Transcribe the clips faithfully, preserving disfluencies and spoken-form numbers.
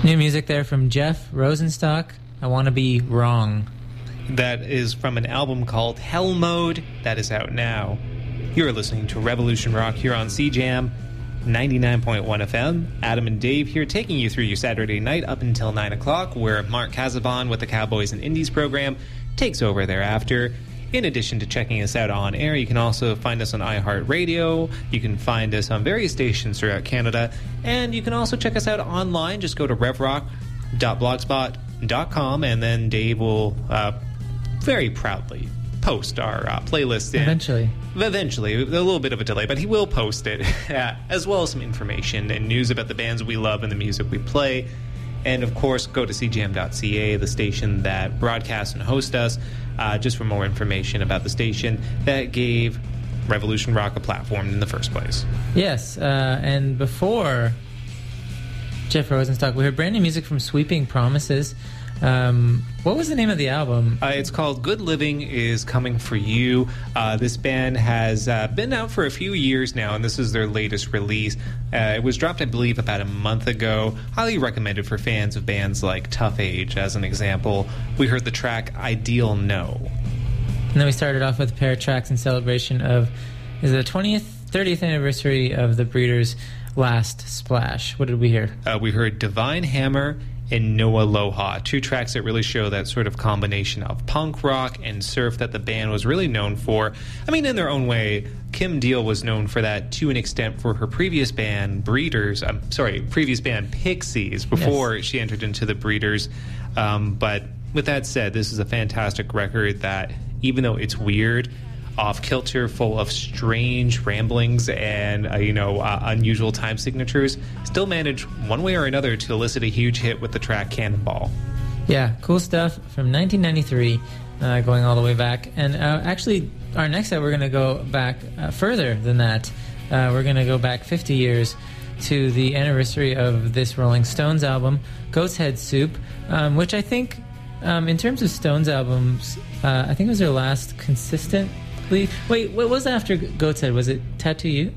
New music there from Jeff Rosenstock. I Want to Be Wrong. That is from an album called Hell Mode that is out now. You're listening to Revolution Rock here on C Jam ninety-nine point one F M. Adam and Dave here taking you through your Saturday night up until nine o'clock, where Mark Casabon with the Cowboys and Indies program takes over thereafter. In addition to checking us out on air, you can also find us on iHeartRadio. You can find us on various stations throughout Canada. And you can also check us out online. Just go to rev rock dot blogspot dot com, and then Dave will uh, very proudly post our uh, playlist in. Eventually. Eventually. A little bit of a delay, but he will post it, as well as some information and news about the bands we love and the music we play. And, of course, go to c jam dot c a, the station that broadcasts and hosts us, uh, just for more information about the station that gave Revolution Rock a platform in the first place. Yes, uh, and before Jeff Rosenstock, we heard brand new music from Sweeping Promises. Um, what was the name of the album? Uh, it's called Good Living Is Coming For You. Uh, this band has uh, been out for a few years now, and this is their latest release. Uh, it was dropped, I believe, about a month ago. Highly recommended for fans of bands like Tough Age, as an example. We heard the track Ideal No. And then we started off with a pair of tracks in celebration of is it the twentieth, thirtieth anniversary of the Breeders' last splash. What did we hear? Uh, we heard Divine Hammer and No Aloha, two tracks that really show that sort of combination of punk rock and surf that the band was really known for. I mean, in their own way, Kim Deal was known for that to an extent for her previous band, Breeders. I'm sorry, previous band, Pixies, before yes. she entered into the Breeders. Um, but with that said, this is a fantastic record that, even though it's weird, off-kilter, full of strange ramblings and, uh, you know, uh, unusual time signatures, still managed one way or another to elicit a huge hit with the track Cannonball. Yeah, cool stuff from nineteen ninety-three, uh, going all the way back. And uh, actually, our next set, we're going to go back uh, further than that. Uh, we're going to go back fifty years to the anniversary of this Rolling Stones album, Goat's Head Soup, um, which I think, um, in terms of Stones albums, uh, I think it was their last consistent... Wait, what was after Goat's Head? Was it Tattoo You?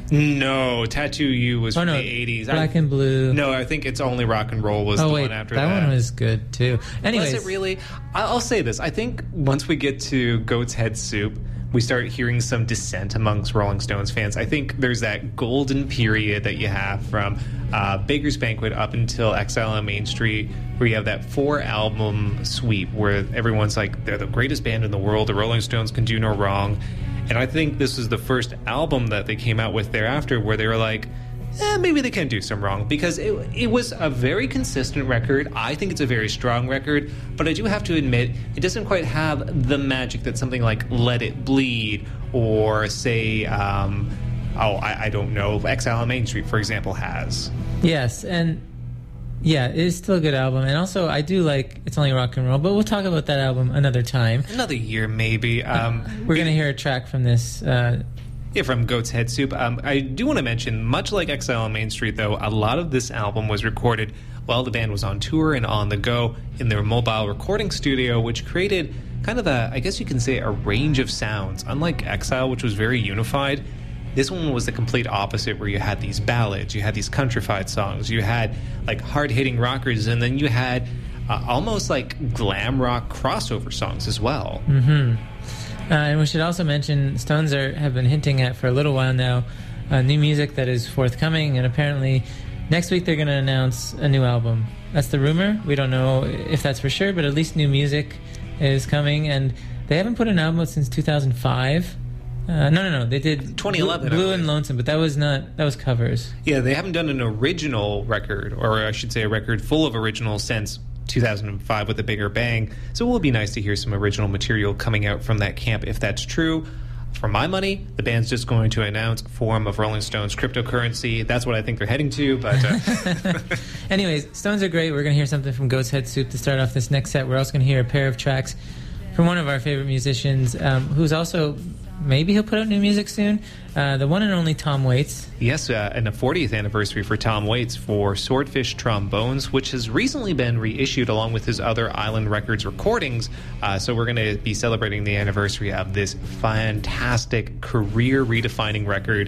No, Tattoo You was oh, from no, the eighties. Black I, and Blue. No, I think It's Only Rock and Roll was oh, the wait, one after that. that. That one was good, too. Anyways. Was it really? I'll say this. I think once we get to Goat's Head Soup, we start hearing some dissent amongst Rolling Stones fans. I think there's that golden period that you have from uh, Baker's Banquet up until Exile on Main Street, where you have that four-album sweep where everyone's like, they're the greatest band in the world, the Rolling Stones can do no wrong. And I think this is the first album that they came out with thereafter where they were like, eh, maybe they can do some wrong. Because it, it was a very consistent record. I think it's a very strong record. But I do have to admit, it doesn't quite have the magic that something like Let It Bleed or, say, um, oh, I, I don't know, Exile on Main Street, for example, has. Yes, and... yeah, it is still a good album. And also, I do like It's Only Rock and Roll, but we'll talk about that album another time. Another year, maybe. Um, uh, we're going to hear a track from this. Uh, yeah, from Goat's Head Soup. Um, I do want to mention, much like Exile on Main Street, though, a lot of this album was recorded while the band was on tour and on the go in their mobile recording studio, which created kind of a, I guess you can say, a range of sounds. Unlike Exile, which was very unified, this one was the complete opposite, where you had these ballads, you had these countrified songs, you had like hard-hitting rockers, and then you had uh, almost like glam rock crossover songs as well. Mm-hmm. Uh, and we should also mention Stones are, have been hinting at for a little while now uh, new music that is forthcoming, and apparently next week they're going to announce a new album. That's the rumor. We don't know if that's for sure, but at least new music is coming, and they haven't put an album out since two thousand five. Uh, no, no, no. They did twenty eleven, Blue, Blue and Lonesome, but that was not. That was covers. Yeah, they haven't done an original record, or I should say, a record full of originals since two thousand five with A Bigger Bang. So it will be nice to hear some original material coming out from that camp, if that's true. For my money, the band's just going to announce a form of Rolling Stones cryptocurrency. That's what I think they're heading to. But uh... anyways, Stones are great. We're going to hear something from Goat's Head Soup to start off this next set. We're also going to hear a pair of tracks from one of our favorite musicians, um, who's also. Maybe he'll put out new music soon. Uh, the one and only Tom Waits. Yes, uh, and a fortieth anniversary for Tom Waits for Swordfish Trombones, which has recently been reissued along with his other Island Records recordings. Uh, so we're going to be celebrating the anniversary of this fantastic career-redefining record.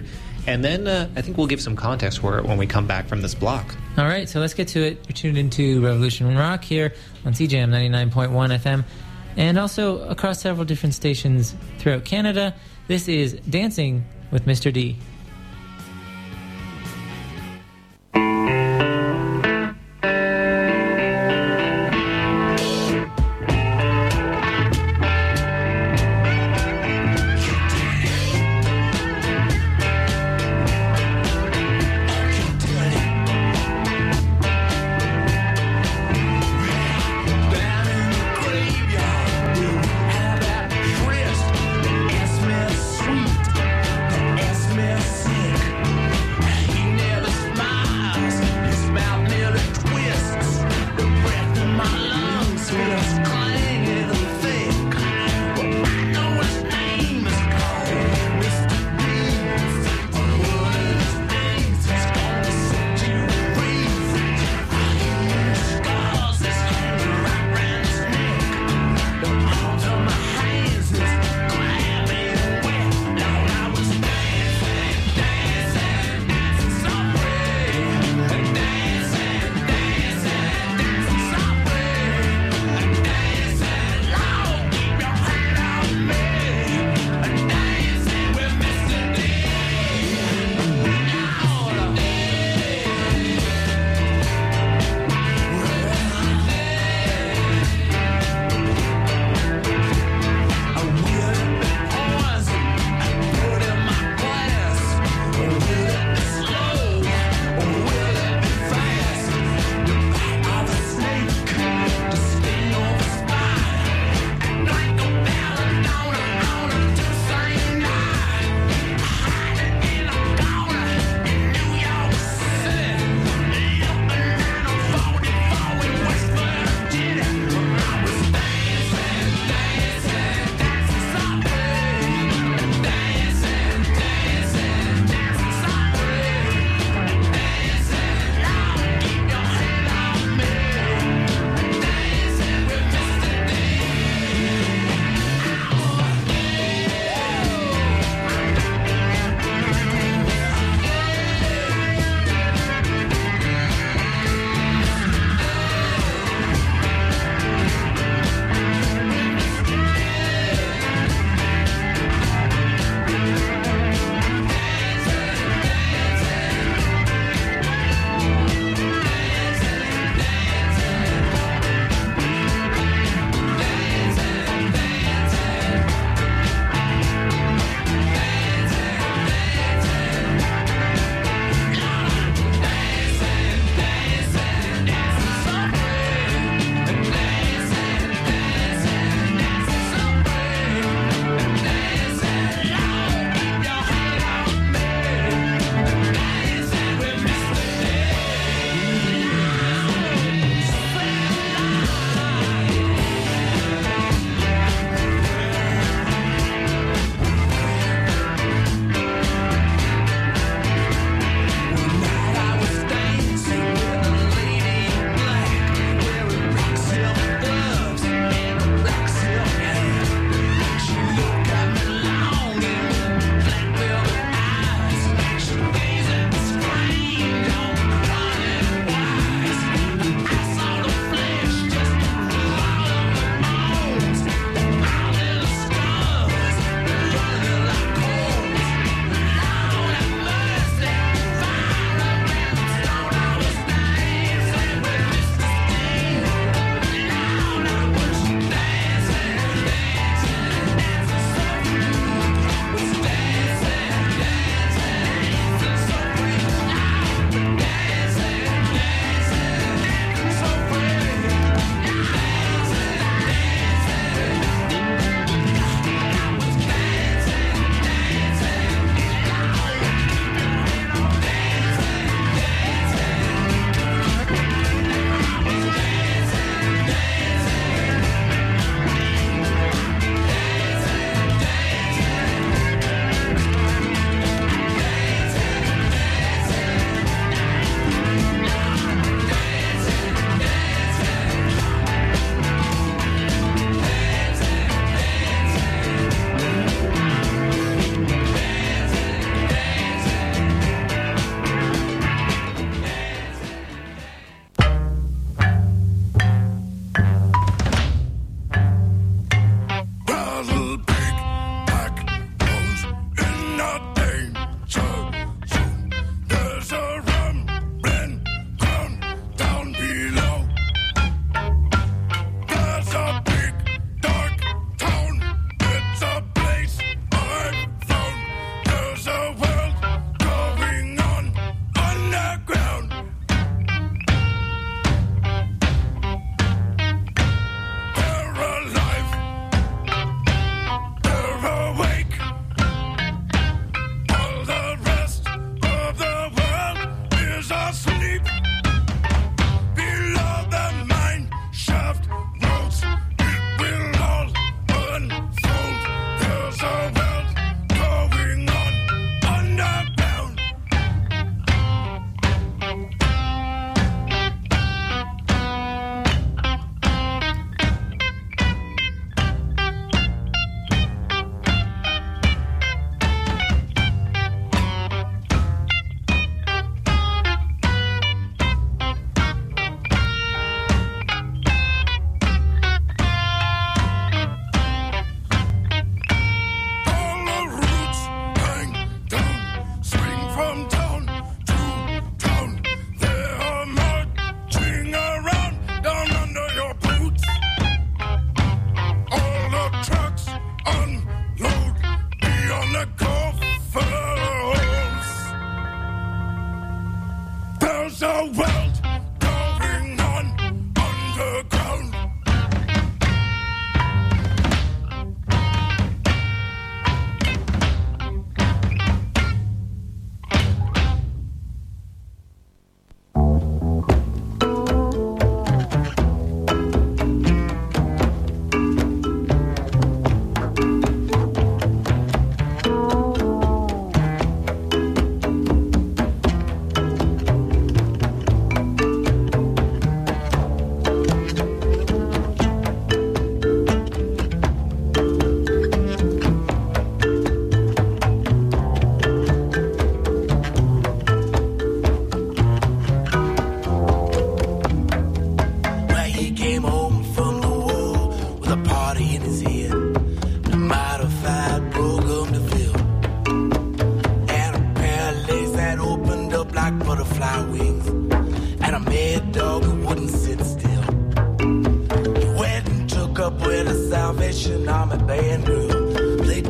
And then uh, I think we'll give some context for it when we come back from this block. All right, so let's get to it. You're tuned into Revolution Rock here on C J M ninety-nine point one F M and also across several different stations throughout Canada. This is Dancing with Mister D. Miss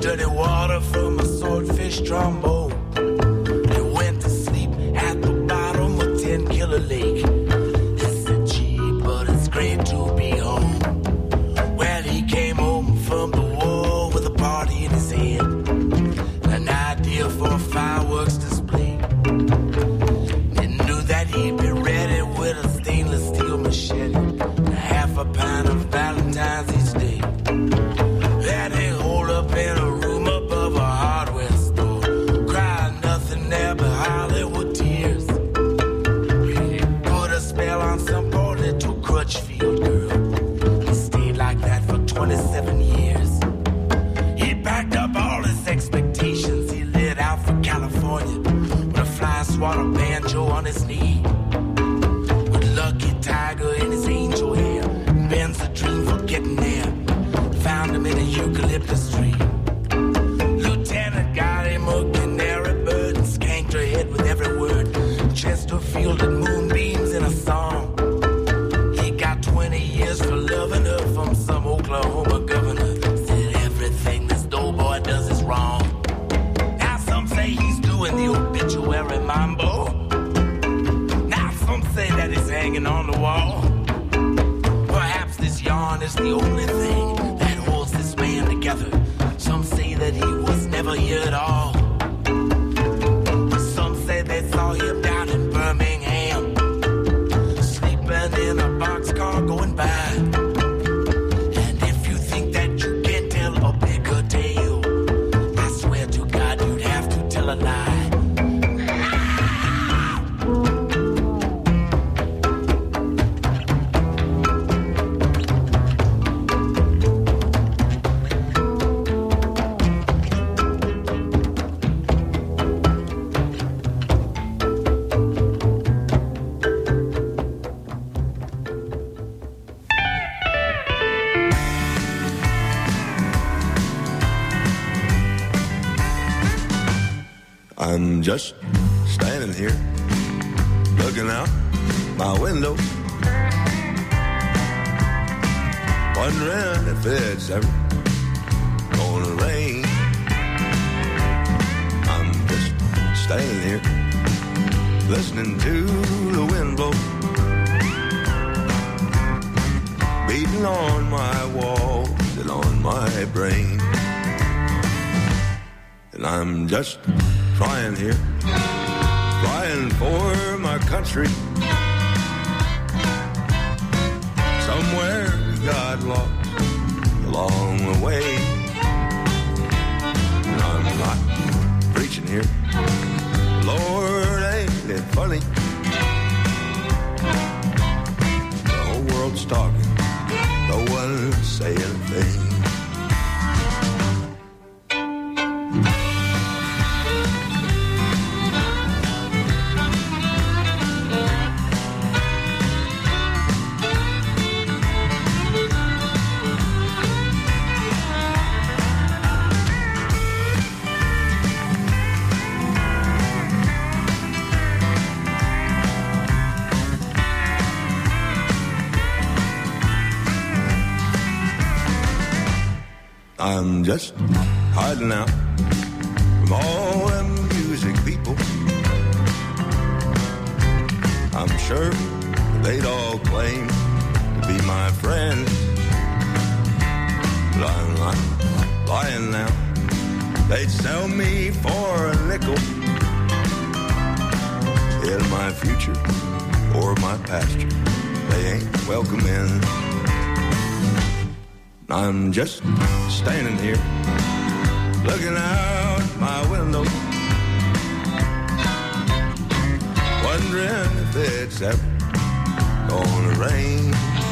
dirty water from a swordfish trombone. He went to sleep at the bottom of Ten Killer Lake. He said, gee, but it's great to be home. Well, he came home from the war with a party in his head, an idea for a fireworks display. He knew that he'd be ready with a stainless steel machete and half a pint of Valentine's each day. Then he holed up in a room above a hardware store, crying nothing there but Hollywood tears. He put a spell on some poor little Crutchfield girl. He stayed like that for twenty-seven years. He packed up all his expectations. He lit out for California with a fly swatter banjo on his knee, with Lucky Tiger in his angel hair. Ben's a dream for getting there. Found him in a eucalyptus tree. Lieutenant got him a canary bird and skanked her head with every word. Chesterfield and moonbeams in a song. He got twenty years for loving her from some Oklahoma governor. Said everything this doughboy does is wrong. Now some say he's doing the obituary mambo. Now some say that he's hanging on the wall. Perhaps this yarn is the only thing that holds this man together. Some say that he was never here at all. Some say they saw him down in Birmingham, sleeping in a boxcar going by. And if you think that you can tell a bigger tale, I swear to God you'd have to tell a lie. I'm just standing here, looking out my window, wondering if it's ever gonna rain. I'm just standing here, listening to the wind blow, beating on my walls and on my brain. And I'm just flying here, flying for my country. Somewhere we got lost along the way. And I'm not preaching here, Lord, ain't it funny? The whole world's talking, no one say anything. I'm just hiding out from all them music people. I'm sure they'd all claim to be my friends, but I'm not lying now. They'd sell me for a nickel in my future or my pasture. They ain't welcome in. I'm just standing here, looking out my window, wondering if it's ever gonna rain.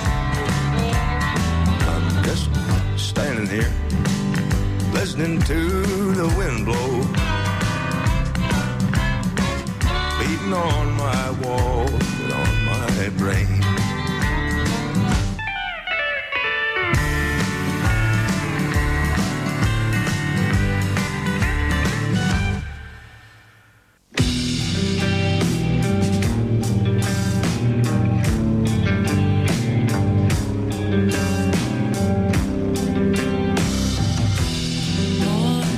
I'm just standing here, listening to the wind blow, beating on my walls and on my brain. All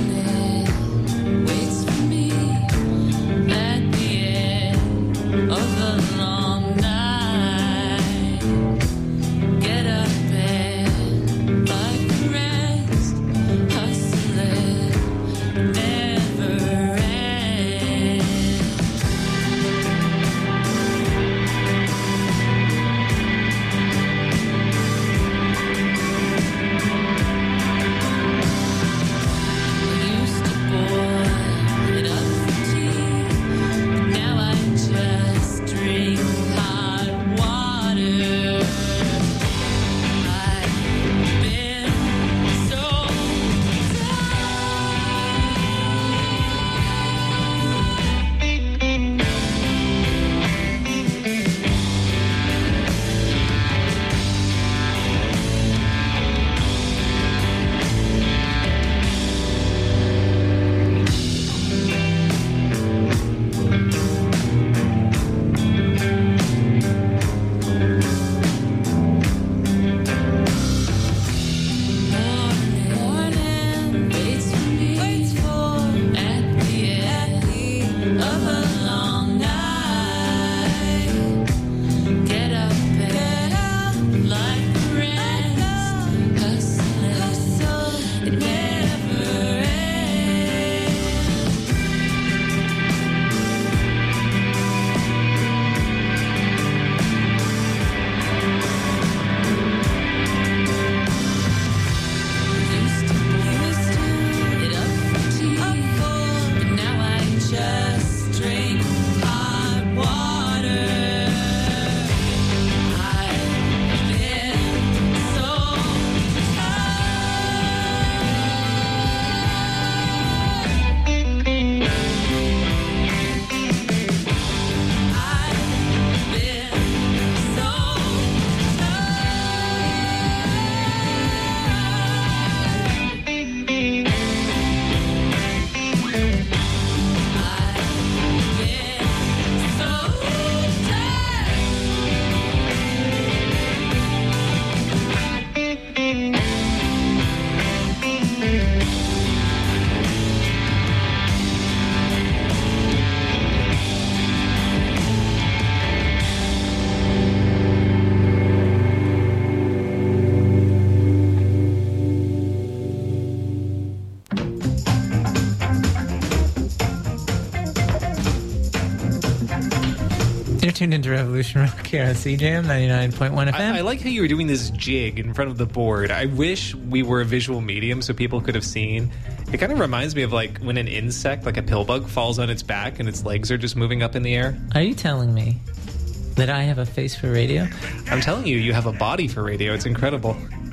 tuned into Revolution Rock here on C J M ninety-nine point one F M. I, I like how you were doing this jig in front of the board. I wish we were a visual medium so people could have seen. It kind of reminds me of like when an insect, like a pill bug, falls on its back and its legs are just moving up in the air. Are you telling me that I have a face for radio? I'm telling you, you have a body for radio. It's incredible.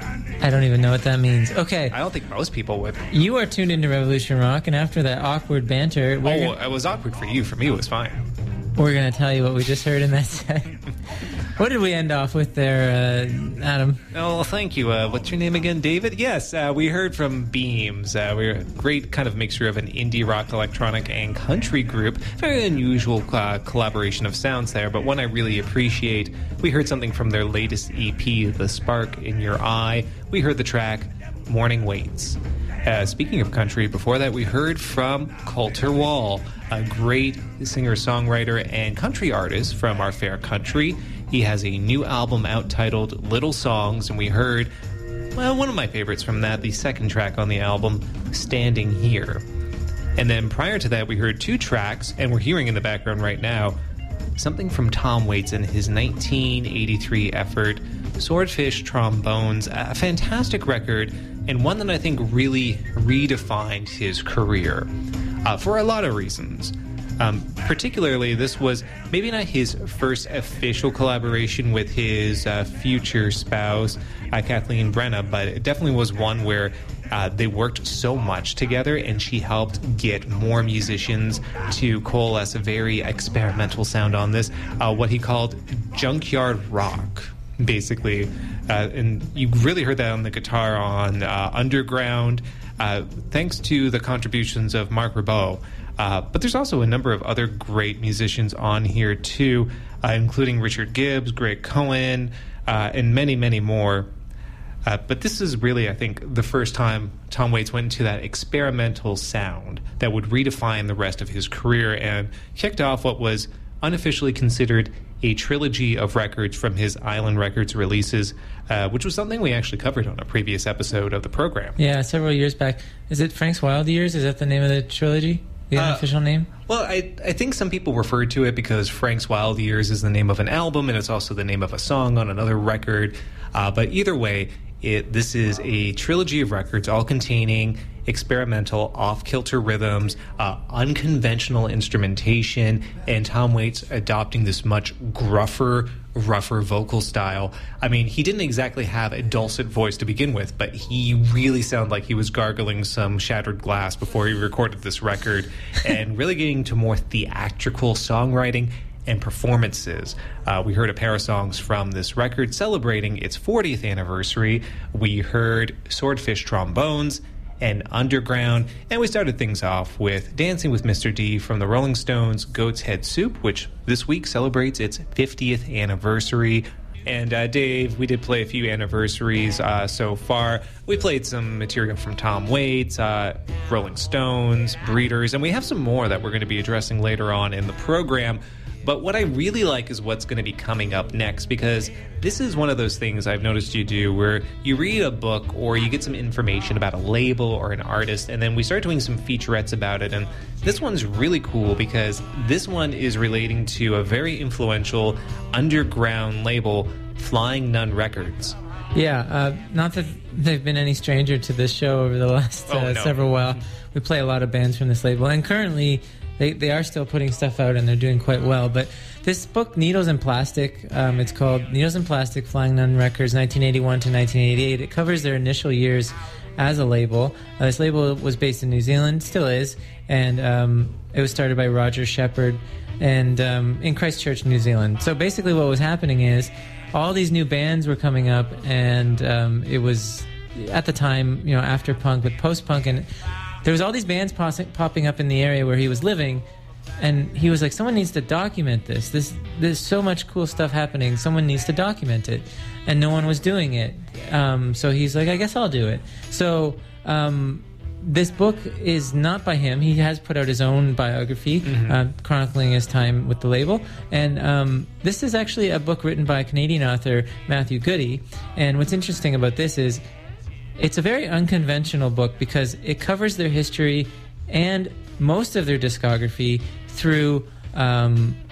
I don't even know what that means. Okay. I don't think most people would. You are tuned into Revolution Rock, and after that awkward banter... Oh, gonna, it was awkward for you. For me, it was fine. We're going to tell you what we just heard in that set. What did we end off with there, uh, Adam? Oh, thank you. Uh, what's your name again, David? Yes, uh, we heard from Beams. Uh, we're a great kind of mixture of an indie rock, electronic, and country group. Very unusual uh, collaboration of sounds there, but one I really appreciate. We heard something from their latest E P, The Spark in Your Eye. We heard the track Morning Waits. Uh, speaking of country, before that we heard from Colter Wall, a great singer-songwriter and country artist from our fair country. He has a new album out titled Little Songs, and we heard, well, one of my favorites from that, the second track on the album, Standing Here. And then prior to that, we heard two tracks, and we're hearing in the background right now, something from Tom Waits and his nineteen eighty-three effort, Swordfish Trombones, a fantastic record, and one that I think really redefined his career, uh, for a lot of reasons. Um, particularly, this was maybe not his first official collaboration with his uh, future spouse, uh, Kathleen Brenna, but it definitely was one where uh, they worked so much together, and she helped get more musicians to coalesce a very experimental sound on this, uh, what he called junkyard rock, basically. Uh, and you really heard that on the guitar on uh, Underground, uh, thanks to the contributions of Mark Ribot. Uh, but there's also a number of other great musicians on here, too, uh, including Richard Gibbs, Greg Cohen, uh, and many, many more. Uh, but this is really, I think, the first time Tom Waits went into that experimental sound that would redefine the rest of his career and kicked off what was unofficially considered a trilogy of records from his Island Records releases, uh, which was something we actually covered on a previous episode of the program. Yeah, several years back. Is it Frank's Wild Years? Is that the name of the trilogy? The unofficial uh, name? Well, I I think some people refer to it because Frank's Wild Years is the name of an album, and it's also the name of a song on another record. Uh, but either way, it this is a trilogy of records all containing experimental, off-kilter rhythms, uh, unconventional instrumentation, and Tom Waits adopting this much gruffer, rougher vocal style. I mean, he didn't exactly have a dulcet voice to begin with, but he really sounded like he was gargling some shattered glass before he recorded this record, and really getting to more theatrical songwriting and performances. Uh, we heard a pair of songs from this record celebrating its fortieth anniversary. We heard Swordfish Trombones and Underground, and we started things off with Dancing with Mister D from the Rolling Stones' Goat's Head Soup, which this week celebrates its fiftieth anniversary. And uh, Dave, we did play a few anniversaries uh, so far. We played some material from Tom Waits, uh, Rolling Stones, Breeders, and we have some more that we're going to be addressing later on in the program. But what I really like is what's going to be coming up next, because this is one of those things I've noticed you do where you read a book or you get some information about a label or an artist, and then we start doing some featurettes about it. And this one's really cool because this one is relating to a very influential underground label, Flying Nun Records. Yeah, uh, not that they've been any stranger to this show over the last uh, oh, no. several while. We play a lot of bands from this label, and currently They they are still putting stuff out, and they're doing quite well. But this book, Needles and Plastic, um, it's called Needles and Plastic, Flying Nun Records, nineteen eighty-one to nineteen eighty-eight. It covers their initial years as a label. Uh, this label was based in New Zealand, still is, and um, it was started by Roger Shepard and um, in Christchurch, New Zealand. So basically what was happening is all these new bands were coming up, and um, it was, at the time, you know, after punk, but post-punk, and there was all these bands pos- popping up in the area where he was living, and he was like, someone needs to document this. This there's so much cool stuff happening. Someone needs to document it. And no one was doing it. Um, so he's like, I guess I'll do it. So um, this book is not by him. He has put out his own biography, mm-hmm. uh, chronicling his time with the label. And um, this is actually a book written by Canadian author Matthew Goody. And what's interesting about this is it's a very unconventional book because it covers their history and most of their discography through um,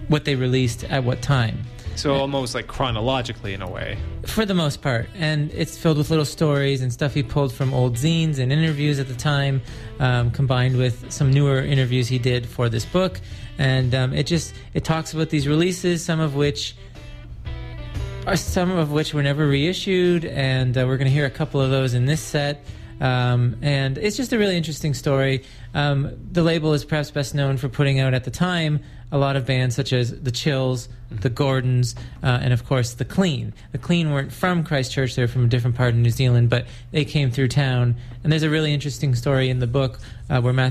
what they released at what time. So almost like chronologically in a way. For the most part. And it's filled with little stories and stuff he pulled from old zines and interviews at the time, um, combined with some newer interviews he did for this book. And um, it just, it talks about these releases, some of which are some of which were never reissued, and uh, we're going to hear a couple of those in this set. Um, and it's just a really interesting story. Um, the label is perhaps best known for putting out at the time a lot of bands such as The Chills, The Gordons, uh, and of course The Clean. The Clean weren't from Christchurch, they were from a different part of New Zealand, but they came through town. And there's a really interesting story in the book uh, where Matthew